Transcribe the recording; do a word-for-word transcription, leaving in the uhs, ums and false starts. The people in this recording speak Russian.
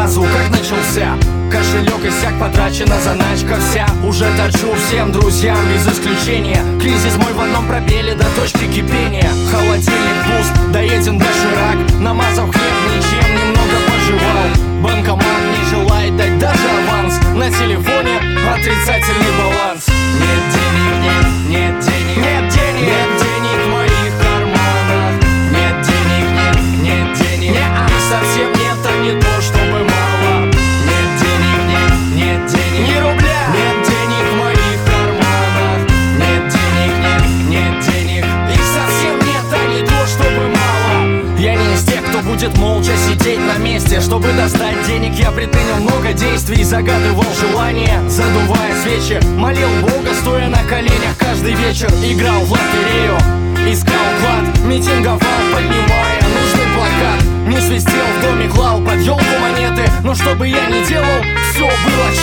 сразу как начался. Кошелек иссяк, потрачена заначка вся. Уже точу всем друзьям без исключения. Кризис мой в одном пробеле до точки кипения. Холодильник пуст, доеден доширак. Намазав хлеб, ничем немного пожевал. Банкомат не желает дать даже аванс. На телефоне отрицательный баланс. Нет денег, нет, нет денег, нет денег, нет денег в моих карманах. Нет денег, нет, нет денег, нет, а совсем нет, а не то чтобы мало. Нет денег, нет, нет денег, ни рубля. Нет денег в моих карманах. Нет денег, нет, нет денег, их совсем нет, а не то чтобы мало. Я не из тех, кто будет молча сидеть на месте. Чтобы достать денег, я предпринял много действий. Загадывал желания, задувая свечи. Молил Бога, стоя на коленях каждый вечер. Играл в лотерею, искал клад. Митинговал, поднимая нужный плакат. Не свистел в доме, клал под елку монеты. Но что бы я ни делал, все было